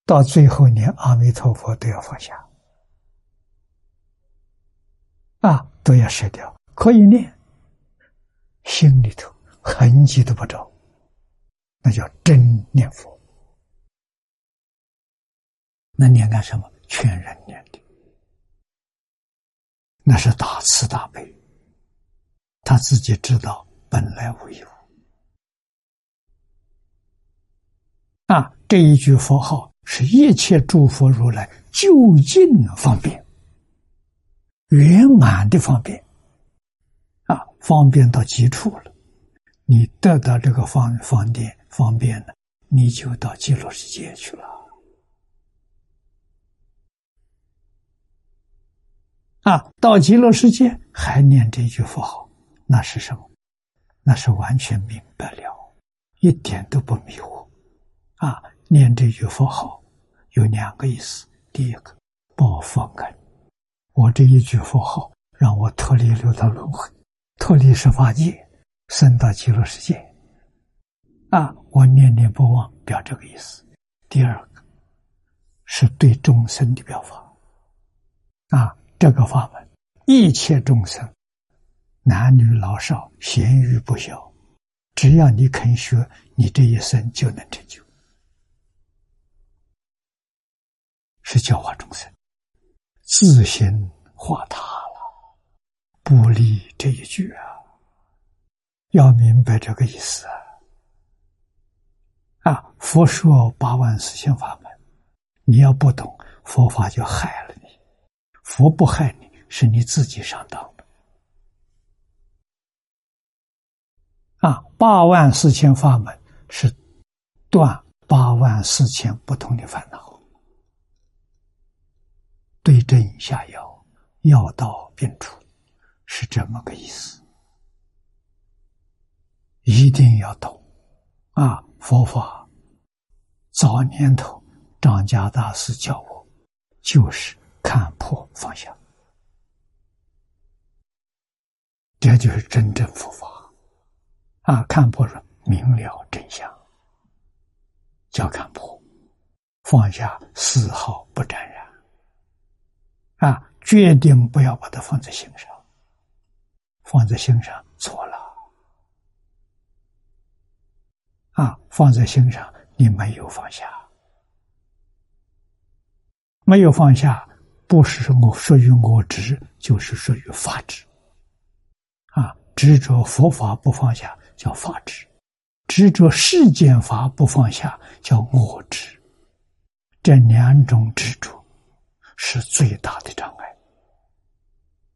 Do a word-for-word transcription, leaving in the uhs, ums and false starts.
到最后连阿弥陀佛都要放下，啊，都要舍掉。可以念，心里头痕迹都不着，那叫真念佛。那念干什么？劝人念的，那是大慈大悲。他自己知道本来无一物啊，这一句佛号是一切诸佛如来究竟方便，圆满的方便啊，方便到极处了。你得到这个方方便方便了，你就到极乐世界去了啊！到极乐世界还念这句佛号，那是什么？那是完全明白了，一点都不迷惑啊！念这句佛号有两个意思：第一个，报佛恩，我这一句佛号让我脱离六道轮回，脱离十法界，升到极乐世界啊！我念念不忘，表这个意思。第二个是对众生的表法啊，这个法门一切众生，男女老少，咸愚不小，只要你肯学，你这一生就能成就。是教化众生，自行化他了，不离这一句啊！要明白这个意思啊！啊，佛说八万四千法门，你要不懂，佛法就害了你。佛不害你，是你自己上当的。啊，八万四千法门是断八万四千不同的烦恼。对症下药，药到病除，是这么个意思。一定要懂啊！佛法早年头张家大师教我，就是看破放下，这就是真正佛法啊！看破了，明了真相，叫看破，放下丝毫不沾染。啊，决定不要把它放在心上，放在心上错了。啊，放在心上，你没有放下，没有放下，不是我属于我执，就是属于法执。啊，执着佛法不放下叫法执，执着世间法不放下叫我执。这两种执着是最大的障碍。